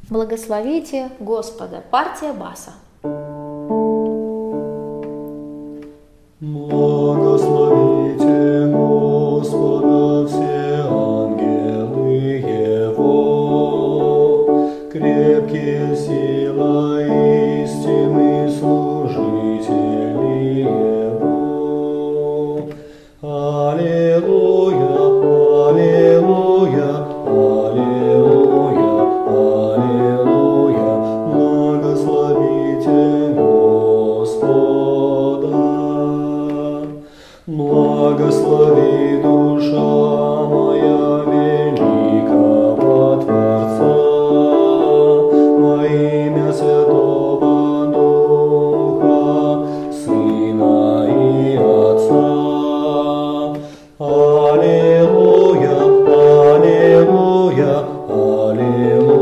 Благословите Господа. Партия баса. Благословите Господа все ангелы Его, крепкие сила истины служители Его. Аллилуйя, аллилуйя, аллилуйя, аллилуйя, благословите Господа. Благослови душа моя великого Творца, во имя Святого Духа, Сына и Отца. Аллилуйя, аллилуйя, аллилуйя.